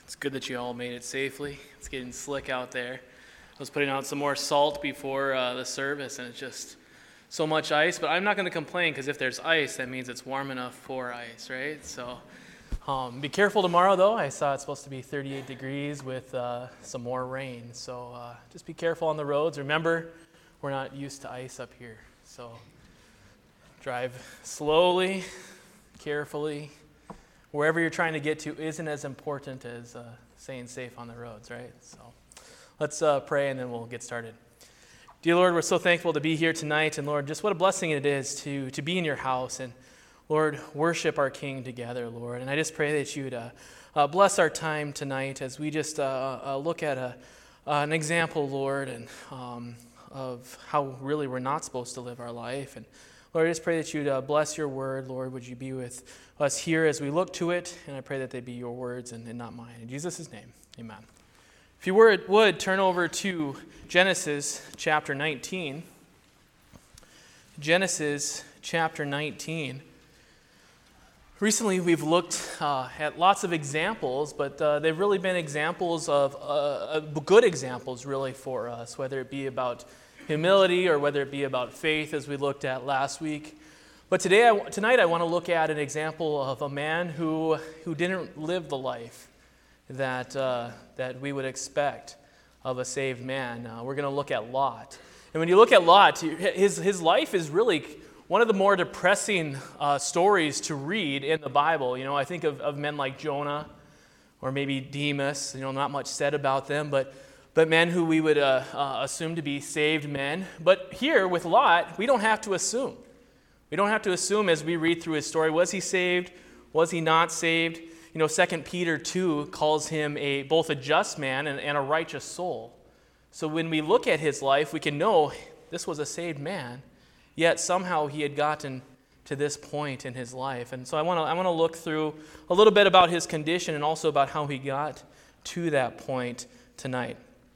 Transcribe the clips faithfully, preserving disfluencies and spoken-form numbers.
It's good that you all made it safely. It's getting slick out there. I was putting out some more salt before uh, the service, and it's just so much ice. But I'm not going to complain, because if there's ice, that means it's warm enough for ice, right? So um, be careful tomorrow, though. I saw it's supposed to be thirty-eight degrees with uh, some more rain. So uh, just be careful on the roads. Remember, we're not used to ice up here. So drive slowly, carefully. Wherever you're trying to get to isn't as important as uh, staying safe on the roads, right? So let's uh, pray and then we'll get started. Dear Lord, we're so thankful to be here tonight. And Lord, just what a blessing it is to, to be in your house and, Lord, worship our King together, Lord. And I just pray that you'd uh, uh, bless our time tonight as we just uh, uh, look at a, uh, an example, Lord, and um, of how really we're not supposed to live our life. And Lord, I just pray that you'd uh, bless your word. Lord, would you be with us here as we look to it? And I pray that they be your words and, and not mine. In Jesus' name, amen. If you were, would, turn over to Genesis chapter nineteen. Genesis chapter nineteen. Recently, we've looked uh, at lots of examples, but uh, they've really been examples of, uh, good examples, really, for us, whether it be about humility or whether it be about faith, as we looked at last week. But today, I, tonight I want to look at an example of a man who who didn't live the life that uh, that we would expect of a saved man. Uh, we're going to look at Lot. And when you look at Lot, his, his life is really one of the more depressing uh, stories to read in the Bible. You know, I think of, of men like Jonah or maybe Demas. You know, not much said about them, but but men who we would uh, uh, assume to be saved men. But here with Lot, we don't have to assume. We don't have to assume as we read through his story, was he saved? Was he not saved? You know, Second Peter two calls him a both a just man and, and a righteous soul. So when we look at his life, we can know this was a saved man, yet somehow he had gotten to this point in his life. And so I want to I want to look through a little bit about his condition and also about how he got to that point tonight.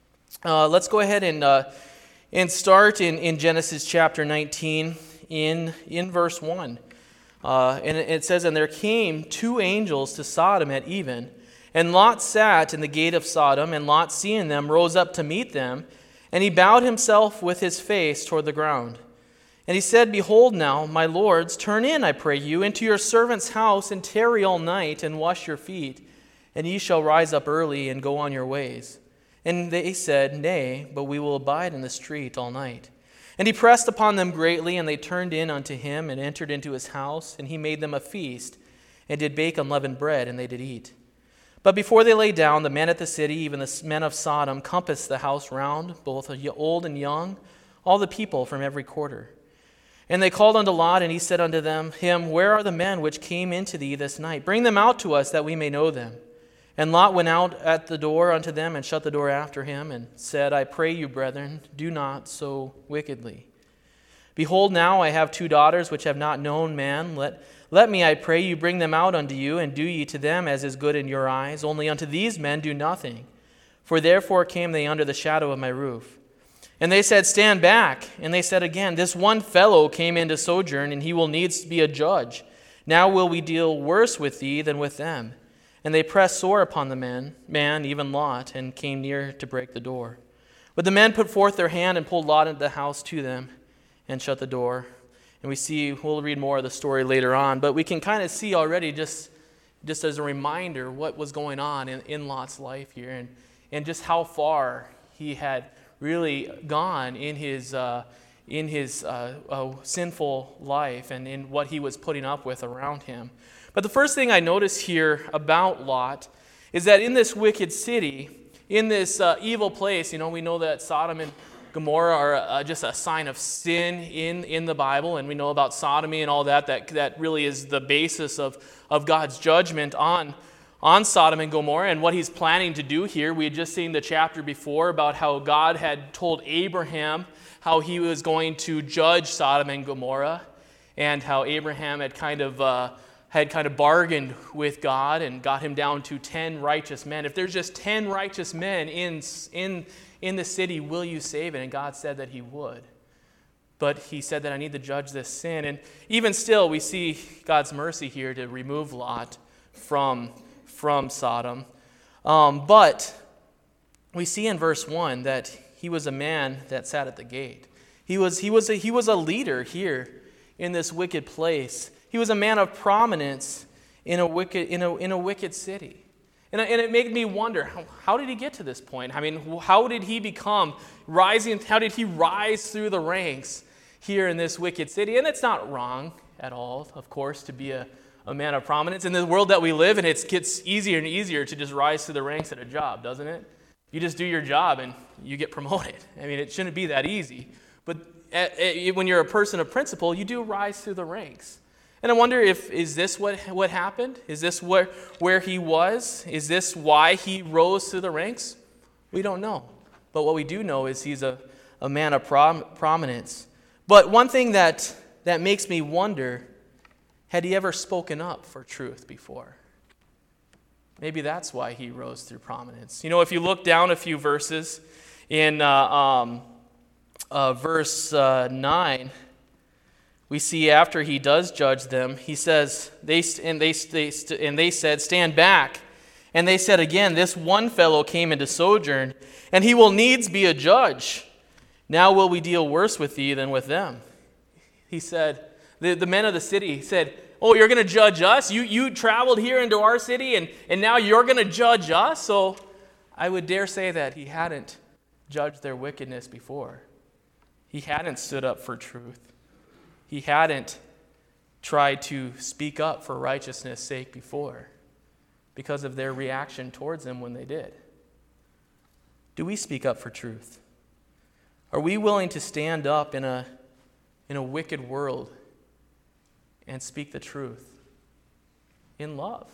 Uh, let's go ahead and uh, and start in, in Genesis chapter nineteen in in verse one. Uh, and it says, "And there came two angels to Sodom at even, and Lot sat in the gate of Sodom, and Lot, seeing them, rose up to meet them, and he bowed himself with his face toward the ground. And he said, Behold now, my lords, turn in, I pray you, into your servant's house, and tarry all night, and wash your feet, and ye shall rise up early, and go on your ways. And they said, Nay, but we will abide in the street all night. And he pressed upon them greatly, and they turned in unto him, and entered into his house, and he made them a feast, and did bake unleavened bread, and they did eat. But before they lay down, the men at the city, even the men of Sodom, compassed the house round, both old and young, all the people from every quarter. And they called unto Lot, and he said unto them, Him, where are the men which came into thee this night? Bring them out to us, that we may know them. And Lot went out at the door unto them, and shut the door after him, and said, I pray you, brethren, do not so wickedly. Behold, now I have two daughters which have not known man. Let, let me, I pray you, bring them out unto you, and do ye to them as is good in your eyes. Only unto these men do nothing. For therefore came they under the shadow of my roof. And they said, Stand back. And they said again, This one fellow came in to sojourn, and he will needs be a judge. Now will we deal worse with thee than with them. And they pressed sore upon the man, man, even Lot, and came near to break the door. But the men put forth their hand and pulled Lot into the house to them and shut the door. And we see, we'll read more of the story later on, but we can kind of see already just, just as a reminder what was going on in, in Lot's life here and, and just how far he had really gone in his, uh, in his uh, uh, sinful life and in what he was putting up with around him. But the first thing I notice here about Lot is that in this wicked city, in this uh, evil place, you know, we know that Sodom and Gomorrah are uh, just a sign of sin in, in the Bible, and we know about sodomy and all that, that, that really is the basis of, of God's judgment on, on Sodom and Gomorrah and what he's planning to do here. We had just seen the chapter before about how God had told Abraham how he was going to judge Sodom and Gomorrah, and how Abraham had kind of... Uh, had kind of bargained with God and got him down to ten righteous men. If there's just ten righteous men in, in, in the city, will you save it? And God said that he would. But he said that I need to judge this sin. And even still, we see God's mercy here to remove Lot from, from Sodom. Um, but we see in verse one that he was a man that sat at the gate. He was, he was, a, he was a leader here in this wicked place. He was a man of prominence in a wicked, in a, in a wicked city. And, and it made me wonder, how, how did he get to this point? I mean, how did he become rising? How did he rise through the ranks here in this wicked city? And it's not wrong at all, of course, to be a, a man of prominence. In the world that we live in, it gets easier and easier to just rise through the ranks at a job, doesn't it? You just do your job and you get promoted. I mean, it shouldn't be that easy. But at, at, when you're a person of principle, you do rise through the ranks. And I wonder if, is this what, what happened? Is this where, where he was? Is this why he rose through the ranks? We don't know. But what we do know is he's a, a man of prom, prominence. But one thing that, that makes me wonder, had he ever spoken up for truth before? Maybe that's why he rose through prominence. You know, if you look down a few verses in uh, um, uh, verse uh, nine, we see after he does judge them, he says, they and they, they and they said, "Stand back." And they said again, "This one fellow came into sojourn, and he will needs be a judge. Now will we deal worse with thee than with them?" He said, the, the men of the city said, "Oh, you're going to judge us? You you traveled here into our city, and, and now you're going to judge us?" So I would dare say that he hadn't judged their wickedness before. He hadn't stood up for truth. He hadn't tried to speak up for righteousness' sake before because of their reaction towards him when they did. Do we speak up for truth? Are we willing to stand up in a, in a wicked world and speak the truth in love?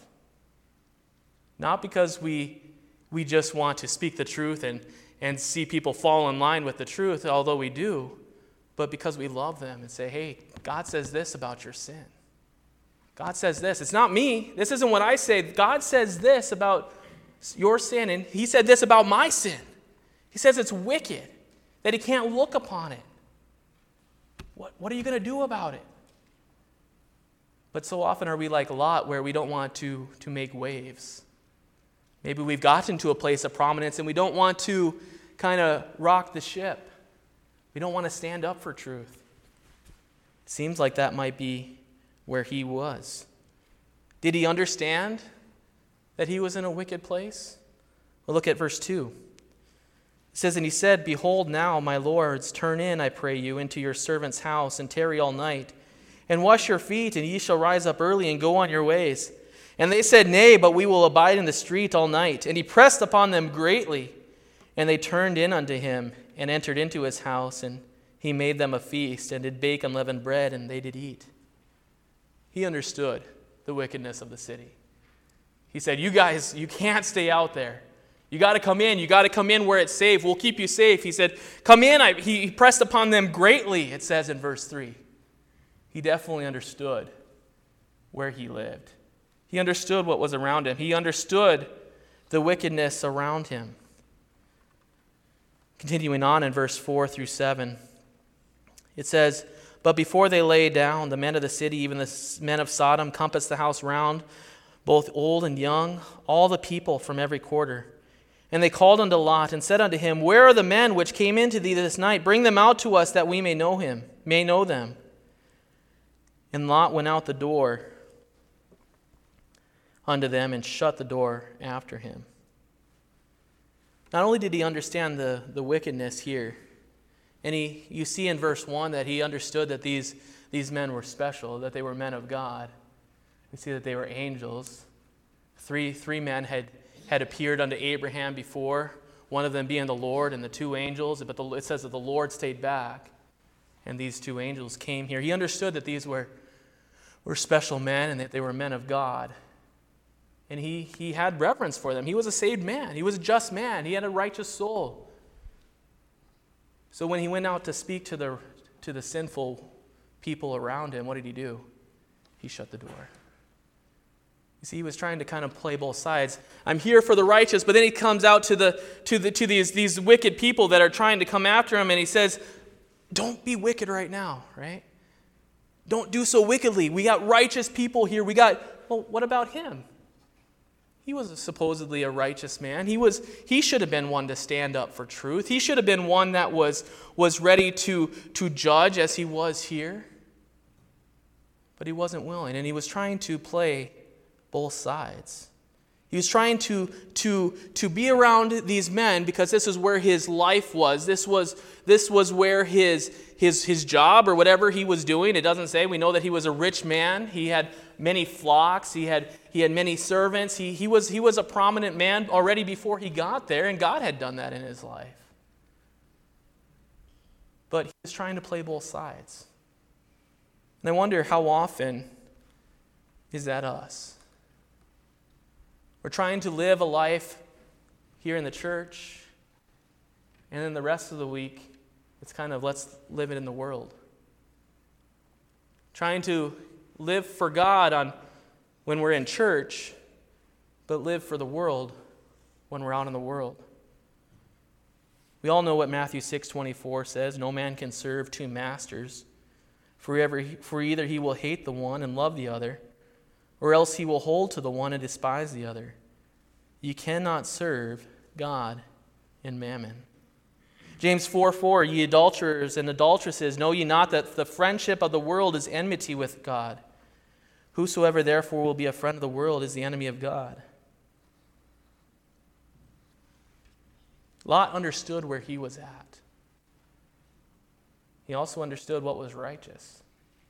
Not because we, we just want to speak the truth and, and see people fall in line with the truth, although we do, but because we love them and say, "Hey, God says this about your sin. God says this. It's not me. This isn't what I say. God says this about your sin, and he said this about my sin. He says it's wicked, that he can't look upon it. What, what are you going to do about it?" But so often are we like Lot, where we don't want to, to make waves. Maybe we've gotten to a place of prominence and we don't want to kind of rock the ship. We don't want to stand up for truth. It seems like that might be where he was. Did he understand that he was in a wicked place? Well, look at verse two. It says, "And he said, Behold now, my lords, turn in, I pray you, into your servant's house, and tarry all night, and wash your feet, and ye shall rise up early and go on your ways. And they said, Nay, but we will abide in the street all night. And he pressed upon them greatly, and they turned in unto him, and entered into his house, and he made them a feast, and did bake unleavened bread, and they did eat." He understood the wickedness of the city. He said, "You guys, you can't stay out there. You got to come in. You got to come in where it's safe. We'll keep you safe." He said, "Come in." I, he pressed upon them greatly, it says in verse three. He definitely understood where he lived. He understood what was around him. He understood the wickedness around him. Continuing on in verse four through seven, it says, "But before they lay down, the men of the city, even the men of Sodom, compassed the house round, both old and young, all the people from every quarter. And they called unto Lot, and said unto him, Where are the men which came into thee this night? Bring them out to us, that we may know him, may know them. And Lot went out the door unto them, and shut the door after him." Not only did he understand the, the wickedness here, and he, you see in verse one that he understood that these, these men were special, that they were men of God. We see that they were angels. Three, three men had, had appeared unto Abraham before, one of them being the Lord and the two angels, but the, it says that the Lord stayed back, and these two angels came here. He understood that these were, were special men and that they were men of God. And he, he had reverence for them. He was a saved man. He was a just man. He had a righteous soul. So when he went out to speak to the, to the sinful people around him, what did he do? He shut the door. You see, he was trying to kind of play both sides. I'm here for the righteous, but then he comes out to the to the to these, these wicked people that are trying to come after him, and he says, "Don't be wicked right now, right? Don't do so wickedly. We got righteous people here. We got, well, what about him? He was supposedly a righteous man. He was he should have been one to stand up for truth. He should have been one that was, was ready to, to judge as he was here. But he wasn't willing, and he was trying to play both sides. He was trying to, to, to be around these men because this is where his life was. This was, this was where his, his, his job or whatever he was doing. It doesn't say. We know that he was a rich man. He had many flocks. He had, he had many servants. He, he, was, he was a prominent man already before he got there, and God had done that in his life. But he was trying to play both sides. And I wonder how often is that us? We're trying to live a life here in the church, and then the rest of the week, it's kind of let's live it in the world. Trying to live for God on when we're in church, but live for the world when we're out in the world. We all know what Matthew six twenty-four says, no man can serve two masters, for, ever, for either he will hate the one and love the other, or else he will hold to the one and despise the other. You cannot serve God and mammon. James four four, ye adulterers and adulteresses, know ye not that the friendship of the world is enmity with God? Whosoever therefore will be a friend of the world is the enemy of God. Lot understood where he was at. He also understood what was righteous.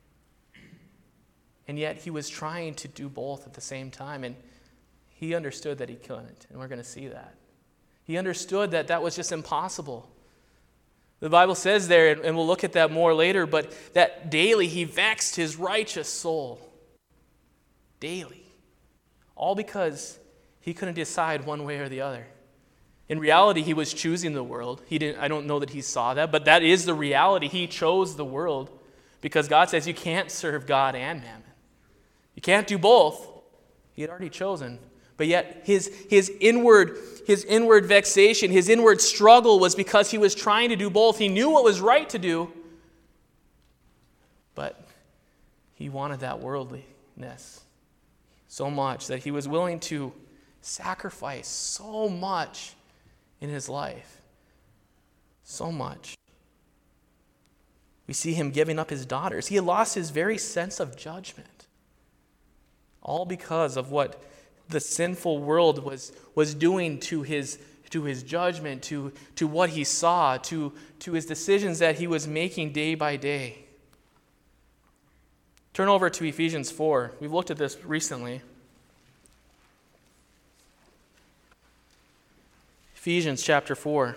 And yet he was trying to do both at the same time, and he understood that he couldn't, and we're going to see that. He understood that that was just impossible. The Bible says there, and we'll look at that more later, but that daily he vexed his righteous soul. Daily. All because he couldn't decide one way or the other. In reality, he was choosing the world. He didn't. I don't know that he saw that, but that is the reality. He chose the world because God says you can't serve God and mammon. You can't do both. He had already chosen. But yet his, his, inward, his inward vexation, his inward struggle was because he was trying to do both. He knew what was right to do, but he wanted that worldliness so much that he was willing to sacrifice so much in his life. So much. We see him giving up his daughters. He had lost his very sense of judgment. All because of what the sinful world was, was doing to his, to his judgment, to, to what he saw, to, to his decisions that he was making day by day. Turn over to Ephesians four. We've looked at this recently. Ephesians chapter four.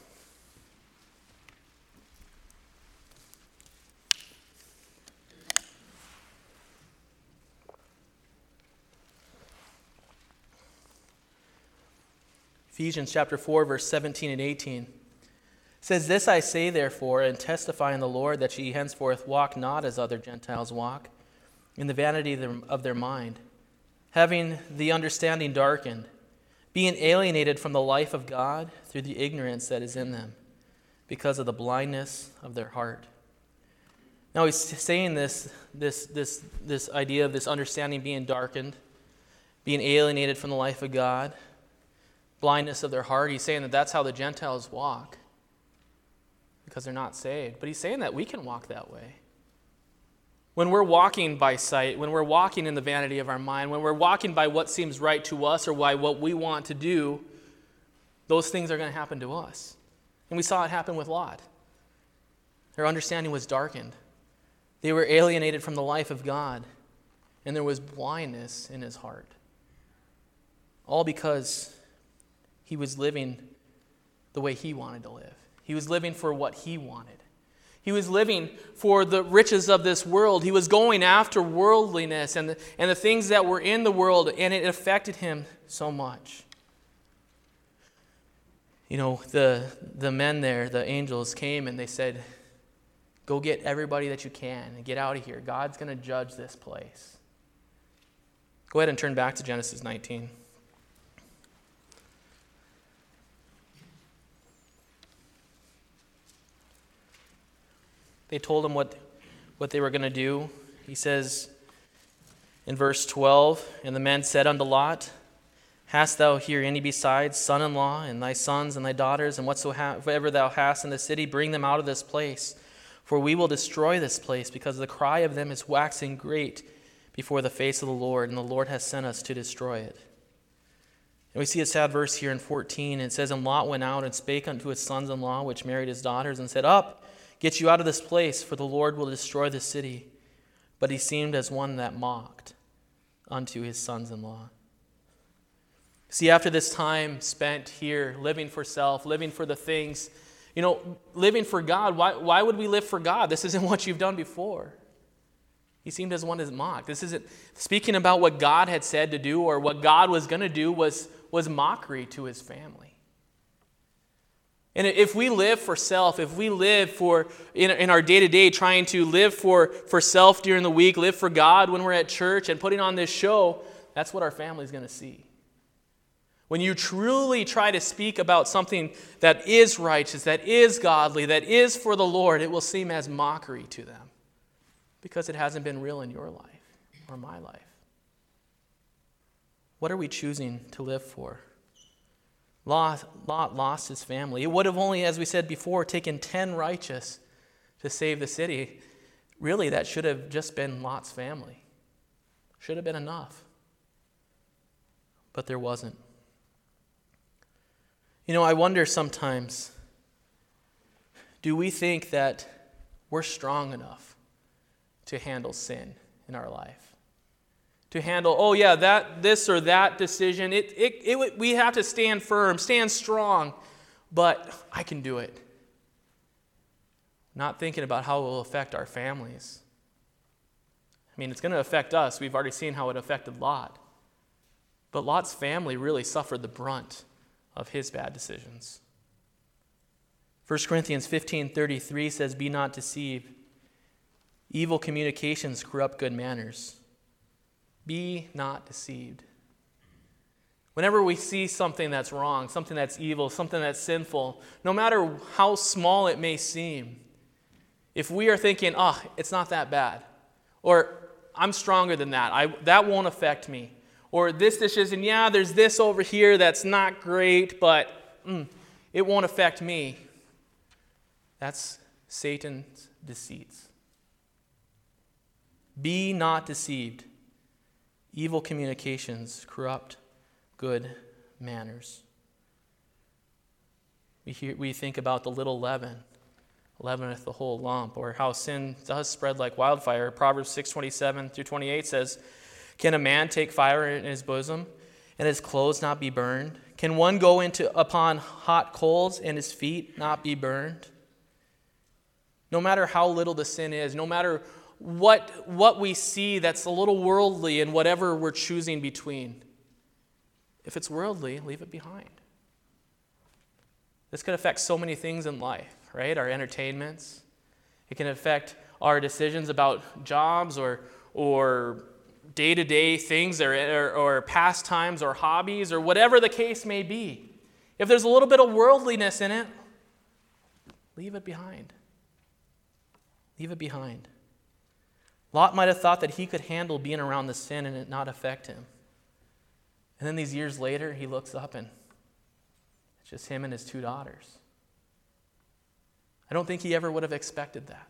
Ephesians chapter four, verse seventeen and eighteen. It says, This I say, therefore, and testify in the Lord, that ye henceforth walk not as other Gentiles walk, in the vanity of their, of their mind, having the understanding darkened, being alienated from the life of God through the ignorance that is in them, because of the blindness of their heart. Now he's saying this, this, this, this idea of this understanding being darkened, being alienated from the life of God, blindness of their heart. He's saying that that's how the Gentiles walk because they're not saved. But he's saying that we can walk that way. When we're walking by sight, when we're walking in the vanity of our mind, when we're walking by what seems right to us or by what we want to do, those things are going to happen to us. And we saw it happen with Lot. Their understanding was darkened. They were alienated from the life of God, and there was blindness in his heart. All because he was living the way he wanted to live. He was living for what he wanted. He was living for the riches of this world. He was going after worldliness and the, and the things that were in the world, and it affected him so much. You know, the, the men there, the angels, came and they said, go get everybody that you can and get out of here. God's going to judge this place. Go ahead and turn back to Genesis nineteen. They told him what, what they were going to do. He says in verse twelve, And the men said unto Lot, Hast thou here any besides son-in-law, and thy sons and thy daughters, and whatsoever thou hast in the city, bring them out of this place. For we will destroy this place, because the cry of them is waxing great before the face of the Lord, and the Lord has sent us to destroy it. And we see a sad verse here in fourteen. And it says, And Lot went out and spake unto his sons-in-law, which married his daughters, and said, Up, get you out of this place, for the Lord will destroy the city. But he seemed as one that mocked unto his sons-in-law. See, after this time spent here, living for self, living for the things, you know, living for God, why, why would we live for God? This isn't what you've done before. He seemed as one that mocked. This isn't, speaking about what God had said to do or what God was going to do was, was mockery to his family. And if we live for self, if we live for, in, in our day-to-day, trying to live for, for self during the week, live for God when we're at church and putting on this show, that's what our family's going to see. When you truly try to speak about something that is righteous, that is godly, that is for the Lord, it will seem as mockery to them because it hasn't been real in your life or my life. What are we choosing to live for? Lot, Lot lost his family. It would have only, as we said before, taken ten righteous to save the city. Really, that should have just been Lot's family. Should have been enough. But there wasn't. You know, I wonder sometimes, do we think that we're strong enough to handle sin in our life? To handle, oh yeah, that this or that decision, it, it, it, we have to stand firm, stand strong, but I can do it. Not thinking about how it will affect our families. I mean, it's going to affect us. We've already seen how it affected Lot. But Lot's family really suffered the brunt of his bad decisions. First Corinthians fifteen thirty-three says, Be not deceived. Evil communications corrupt good manners. Be not deceived. Whenever we see something that's wrong, something that's evil, something that's sinful, no matter how small it may seem, if we are thinking, oh, it's not that bad, or I'm stronger than that, I, that won't affect me, or this decision, yeah, there's this over here that's not great, but mm, it won't affect me. That's Satan's deceits. Be not deceived. Evil communications corrupt good manners. We hear, we think about the little leaven, leaveneth the whole lump, or how sin does spread like wildfire. Proverbs six twenty-seven through twenty-eight says, Can a man take fire in his bosom, and his clothes not be burned? Can one go into upon hot coals, and his feet not be burned? No matter how little the sin is, no matter what, what we see that's a little worldly in whatever we're choosing between, if it's worldly, leave it behind. This could affect so many things in life, right? Our entertainments. It can affect our decisions about jobs or or day-to-day things or, or, or pastimes or hobbies or whatever the case may be. If there's a little bit of worldliness in it, leave it behind. Leave it behind. Lot might have thought that he could handle being around the sin and it not affect him. And then these years later, he looks up and it's just him and his two daughters. I don't think he ever would have expected that.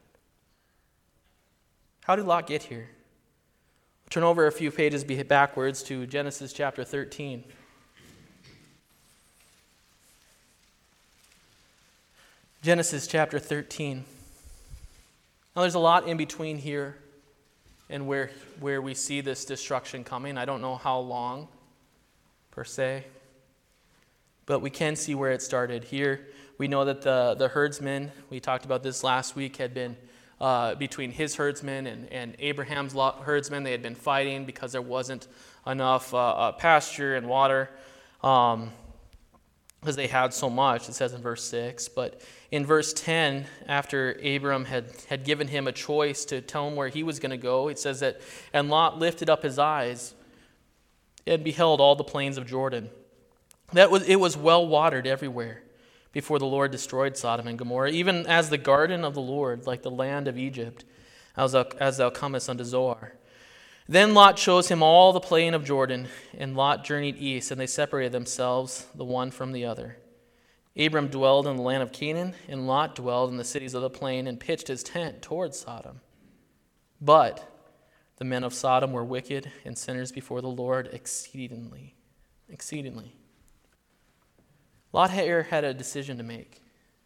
How did Lot get here? Turn over a few pages backwards to Genesis chapter thirteen. Genesis chapter thirteen. Now there's a lot in between here and where, where we see this destruction coming. I don't know how long, per se. But we can see where it started. Here we know that the, the herdsmen, we talked about this last week, had been uh, between his herdsmen and, and Abraham's herdsmen. They had been fighting because there wasn't enough uh, uh, pasture and water um, because they had so much, it says in verse six. But in verse ten, after Abram had, had given him a choice to tell him where he was going to go, it says that, And Lot lifted up his eyes and beheld all the plains of Jordan. That was it was well watered everywhere before the Lord destroyed Sodom and Gomorrah, even as the garden of the Lord, like the land of Egypt, as thou, as thou comest unto Zoar. Then Lot chose him all the plain of Jordan, and Lot journeyed east, and they separated themselves the one from the other. Abram dwelled in the land of Canaan, and Lot dwelled in the cities of the plain and pitched his tent toward Sodom. But the men of Sodom were wicked and sinners before the Lord exceedingly. Exceedingly. Lot here had a decision to make.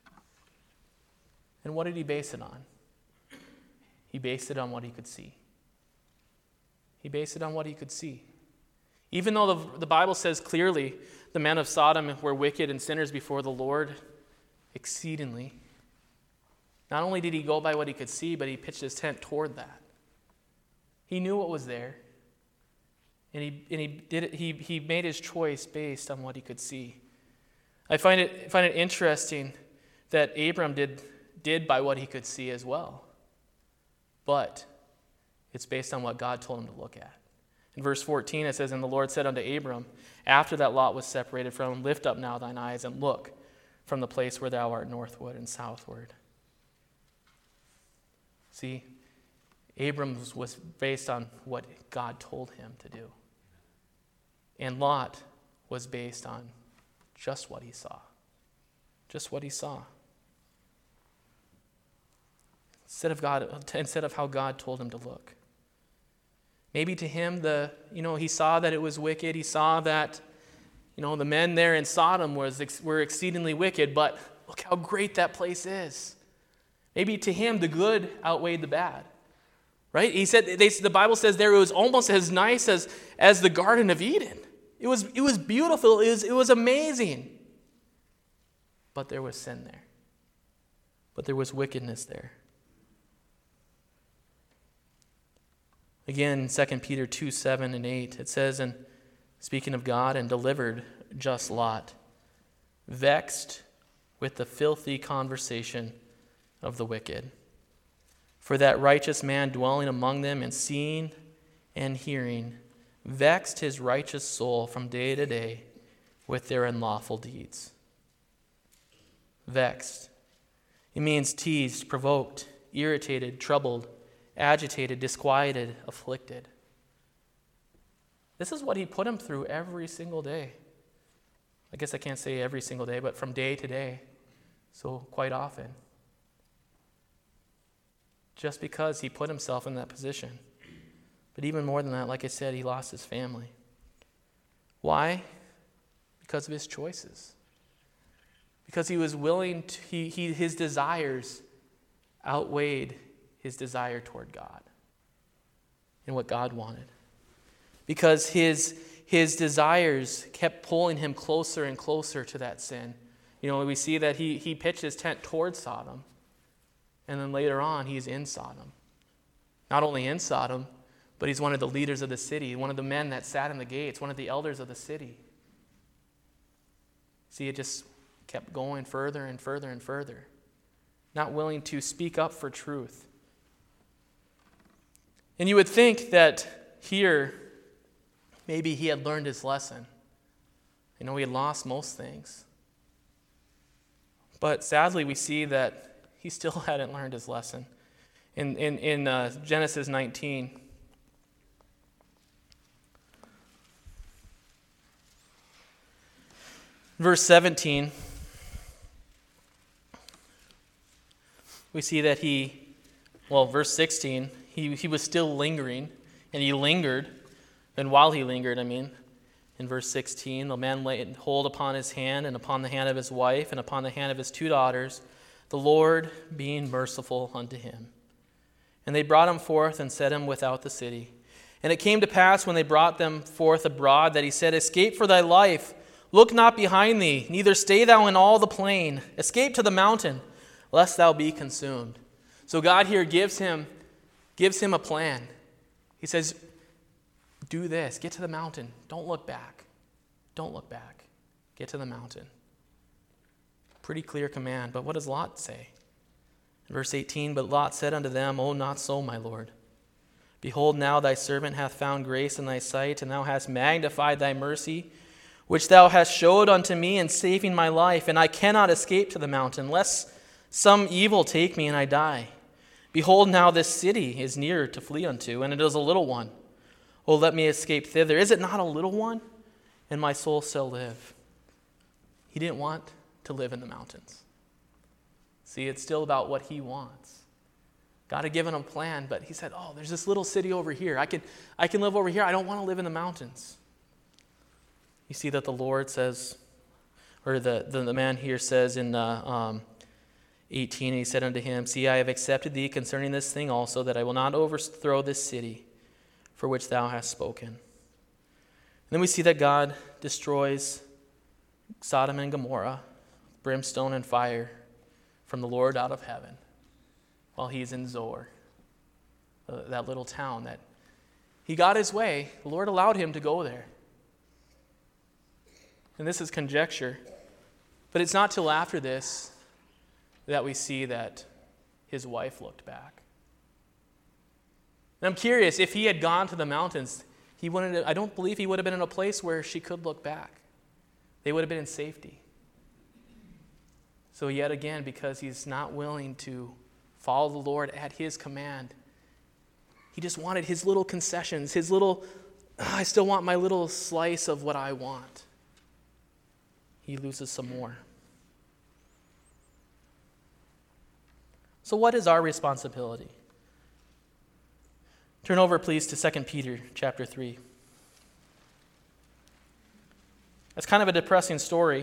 And what did he base it on? He based it on what he could see. He based it on what he could see. Even though the, the Bible says clearly the men of Sodom were wicked and sinners before the Lord exceedingly, not only did he go by what he could see, but he pitched his tent toward that. He knew what was there, and he and he did it, he he made his choice based on what he could see. I find it find it interesting that Abram did did by what he could see as well, but it's based on what God told him to look at. In verse fourteen, it says, "And the Lord said unto Abram, after that Lot was separated from him, Lift up now thine eyes and look from the place where thou art northward and southward." See, Abram was based on what God told him to do. And Lot was based on just what he saw. Just what he saw. Instead of God, instead of how God told him to look. Maybe to him, the you know, he saw that it was wicked. He saw that, you know, the men there in Sodom was were exceedingly wicked, but look how great that place is. Maybe to him, the good outweighed the bad. Right? He said they, the Bible says there it was almost as nice as, as the Garden of Eden. It was it was beautiful. It was it was amazing. But there was sin there. But there was wickedness there. Again, Second Peter two, seven and eight, it says, and speaking of God, and delivered just Lot, vexed with the filthy conversation of the wicked. For that righteous man dwelling among them and seeing and hearing vexed his righteous soul from day to day with their unlawful deeds. Vexed. It means teased, provoked, irritated, troubled, agitated, disquieted, afflicted. This is what he put him through every single day. I guess I can't say every single day, but from day to day. So quite often. Just because he put himself in that position. But even more than that, like I said, he lost his family. Why? Because of his choices. Because he was willing to, he, he, his desires outweighed his desire toward God and what God wanted. Because his, his desires kept pulling him closer and closer to that sin. You know, we see that he, he pitched his tent toward Sodom, and then later on he's in Sodom. Not only in Sodom, but he's one of the leaders of the city, one of the men that sat in the gates, one of the elders of the city. See, it just kept going further and further and further. Not willing to speak up for truth. And you would think that here, maybe he had learned his lesson. You know, he had lost most things. But sadly, we see that he still hadn't learned his lesson. In, in, in uh, Genesis nineteen, verse seventeen, we see that he, well, verse sixteen, he, he was still lingering, and he lingered. And while he lingered, I mean, in verse sixteen, the man laid hold upon his hand and upon the hand of his wife and upon the hand of his two daughters, the Lord being merciful unto him. And they brought him forth and set him without the city. And it came to pass when they brought them forth abroad that he said, Escape for thy life, look not behind thee, neither stay thou in all the plain. Escape to the mountain, lest thou be consumed. So God here gives him, gives him a plan. He says, do this, get to the mountain, don't look back. Don't look back. Get to the mountain. Pretty clear command, but what does Lot say? In verse eighteen, but Lot said unto them, O not so, my Lord. Behold, now thy servant hath found grace in thy sight, and thou hast magnified thy mercy, which thou hast showed unto me in saving my life, and I cannot escape to the mountain, lest some evil take me and I die. Behold, now this city is near to flee unto, and it is a little one. Oh, let me escape thither. Is it not a little one? And my soul shall live. He didn't want to live in the mountains. See, it's still about what he wants. God had given him a plan, but he said, oh, there's this little city over here. I can, I can live over here. I don't want to live in the mountains. You see that the Lord says, or the, the, the man here says in uh, um, eighteen, he said unto him, see, I have accepted thee concerning this thing also, that I will not overthrow this city for which thou hast spoken. And then we see that God destroys Sodom and Gomorrah, brimstone and fire from the Lord out of heaven, while he's in Zoar, uh, that little town that he got his way. The Lord allowed him to go there. And this is conjecture, but it's not till after this that we see that his wife looked back. And I'm curious, if he had gone to the mountains, he wouldn't have, I don't believe he would have been in a place where she could look back. They would have been in safety. So yet again, because he's not willing to follow the Lord at his command, he just wanted his little concessions, his little, I still want my little slice of what I want. He loses some more. So what is our responsibility? Turn over, please, to Second Peter chapter three. That's kind of a depressing story.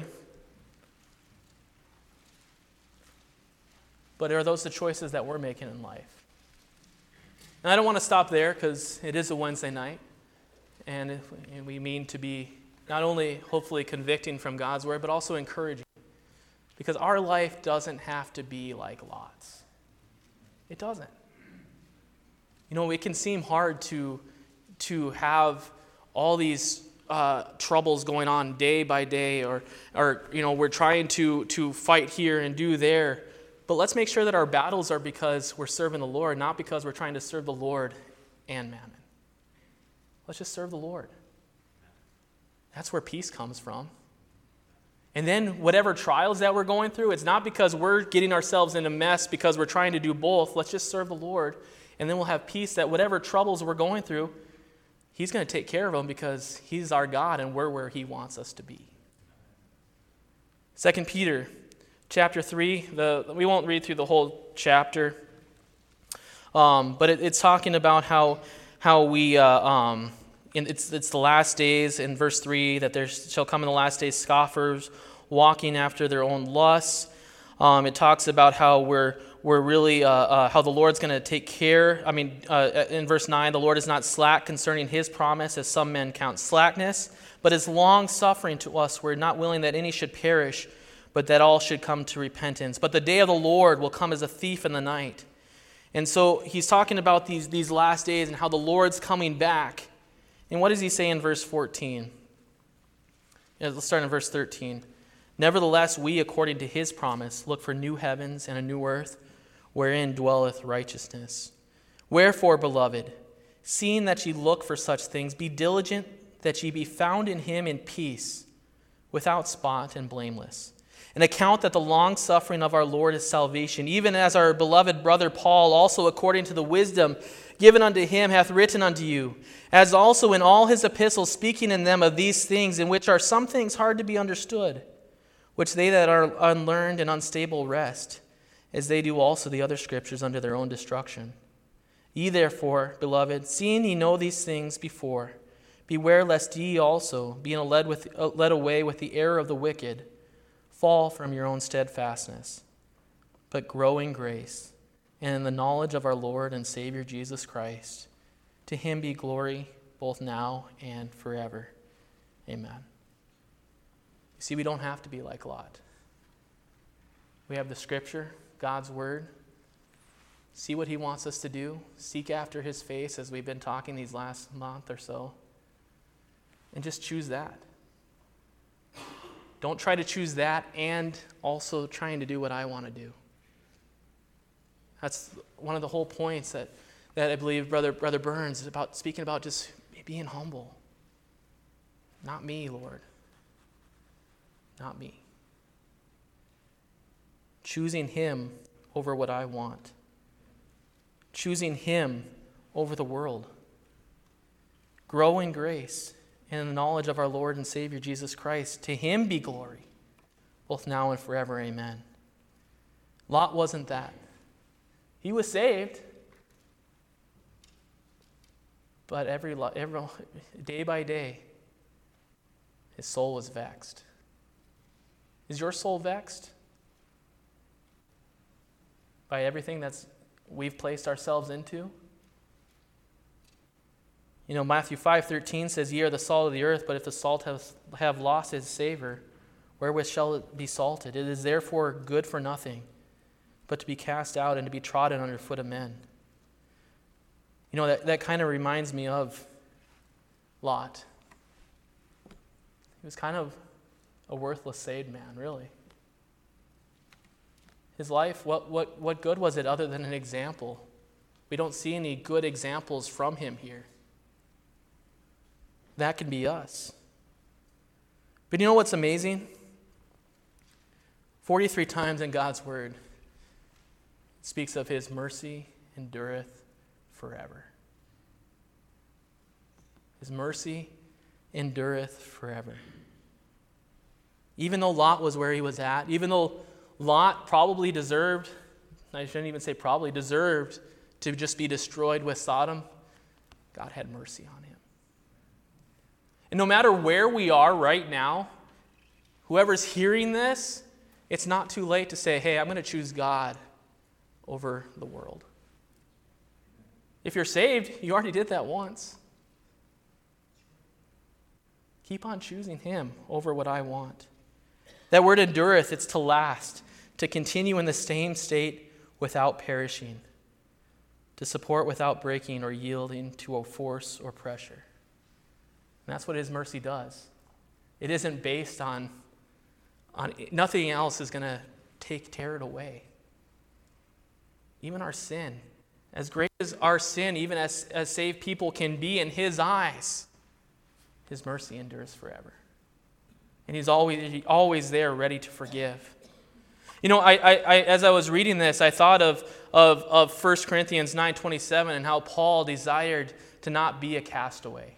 But are those the choices that we're making in life? And I don't want to stop there because it is a Wednesday night. And we mean to be not only hopefully convicting from God's word, but also encouraging. Because our life doesn't have to be like Lot's. It doesn't. You know, it can seem hard to, to have all these uh, troubles going on day by day, or, or you know, we're trying to, to fight here and do there. But let's make sure that our battles are because we're serving the Lord, not because we're trying to serve the Lord and mammon. Let's just serve the Lord. That's where peace comes from. And then whatever trials that we're going through, it's not because we're getting ourselves in a mess because we're trying to do both. Let's just serve the Lord, and then we'll have peace that whatever troubles we're going through, he's going to take care of them because he's our God and we're where he wants us to be. Second Peter chapter three, the, we won't read through the whole chapter, um, but it, it's talking about how, how we... Uh, um, In, it's, it's the last days, in verse three, that there shall come in the last days scoffers walking after their own lusts. Um, it talks about how we're we're really, uh, uh, how the Lord's going to take care. I mean, uh, in verse nine, the Lord is not slack concerning his promise, as some men count slackness, but is long-suffering to us. We're not willing that any should perish, but that all should come to repentance. But the day of the Lord will come as a thief in the night. And so he's talking about these, these last days and how the Lord's coming back. And what does he say in verse fourteen? Yeah, let's start in verse thirteen. Nevertheless, we, according to his promise, look for new heavens and a new earth, wherein dwelleth righteousness. Wherefore, beloved, seeing that ye look for such things, be diligent that ye be found in him in peace, without spot and blameless. And account that the long suffering of our Lord is salvation, even as our beloved brother Paul, also according to the wisdom given unto him, hath written unto you, as also in all his epistles, speaking in them of these things, in which are some things hard to be understood, which they that are unlearned and unstable wrest, as they do also the other scriptures unto their own destruction. Ye therefore, beloved, seeing ye know these things before, beware lest ye also, being led, with, uh, led away with the error of the wicked, fall from your own steadfastness, but grow in grace, and in the knowledge of our Lord and Savior Jesus Christ. To him be glory both now and forever. Amen. You see, we don't have to be like Lot. We have the Scripture, God's Word. See what he wants us to do. Seek after his face, as we've been talking these last month or so. And just choose that. Don't try to choose that and also trying to do what I want to do. That's one of the whole points that, that I believe Brother, Brother Burns is about, speaking about just being humble. Not me, Lord. Not me. Choosing him over what I want. Choosing him over the world. Grow in grace and in the knowledge of our Lord and Savior Jesus Christ. To him be glory, both now and forever. Amen. Lot wasn't that. He was saved, but every, every day by day, his soul was vexed. Is your soul vexed by everything that's we've placed ourselves into? You know, Matthew five thirteen says, "Ye are the salt of the earth, but if the salt has, have lost its savor, wherewith shall it be salted? It is therefore good for nothing, but to be cast out and to be trodden under foot of men." You know, that, that kind of reminds me of Lot. He was kind of a worthless saved man, really. His life, what, what, what good was it other than an example? We don't see any good examples from him here. That can be us. But you know what's amazing? forty-three times in God's word, it speaks of his mercy endureth forever. His mercy endureth forever. Even though Lot was where he was at, even though Lot probably deserved, I shouldn't even say probably, deserved to just be destroyed with Sodom, God had mercy on him. And no matter where we are right now, whoever's hearing this, it's not too late to say, hey, I'm going to choose God over the world. If you're saved, you already did that once. Keep on choosing him over what I want. That word endureth, it's to last, to continue in the same state without perishing, to support without breaking or yielding to a force or pressure. And that's what his mercy does. It isn't based on, on nothing else is going to take, tear it away. Even our sin, as great as our sin, even as, as saved people can be in his eyes, his mercy endures forever. And he's always, always there ready to forgive. You know, I, I, I as I was reading this, I thought of, of, of First Corinthians nine twenty-seven and how Paul desired to not be a castaway.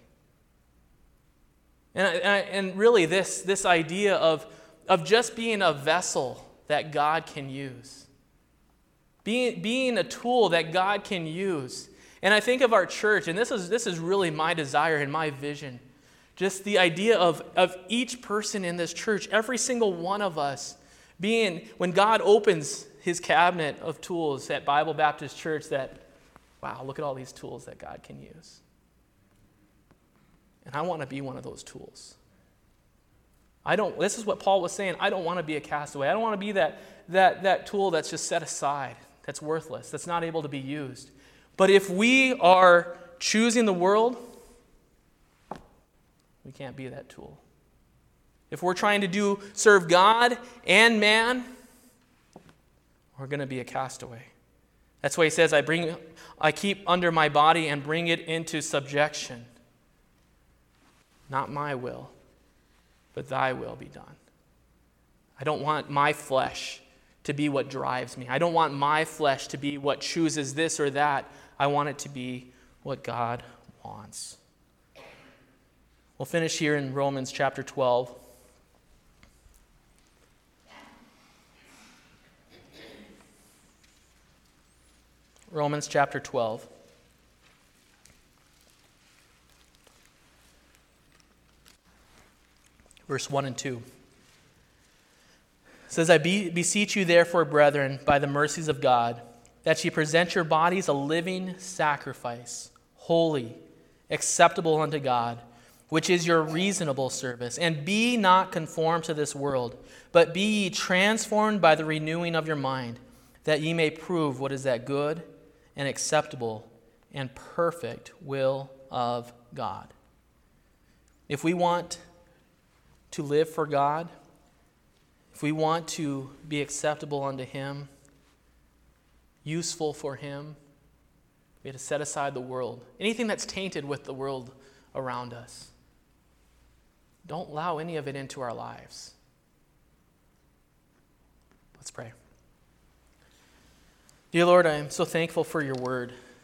And, and, and really this, this idea of, of just being a vessel that God can use. Being, being a tool that God can use. And I think of our church, and this is, this is really my desire and my vision. Just the idea of, of each person in this church, every single one of us, being, when God opens his cabinet of tools at Bible Baptist Church, that, wow, look at all these tools that God can use. And I want to be one of those tools. I don't, this is what Paul was saying, I don't want to be a castaway. I don't want to be that, that, that tool that's just set aside, that's worthless, that's not able to be used. But if we are choosing the world, we can't be that tool. If we're trying to do serve God and man, we're going to be a castaway. That's why he says, I bring, I keep under my body and bring it into subjection. Not my will, but thy will be done. I don't want my flesh to be what drives me. I don't want my flesh to be what chooses this or that. I want it to be what God wants. We'll finish here in Romans chapter twelve. Romans chapter twelve. Verse one and two. It says, I be, beseech you therefore, brethren, by the mercies of God, that ye present your bodies a living sacrifice, holy, acceptable unto God, which is your reasonable service. And be not conformed to this world, but be ye transformed by the renewing of your mind, that ye may prove what is that good and acceptable and perfect will of God. If we want to live for God, if we want to be acceptable unto him, useful for him, we have to set aside the world. Anything that's tainted with the world around us. Don't allow any of it into our lives. Let's pray. Dear Lord, I am so thankful for your word.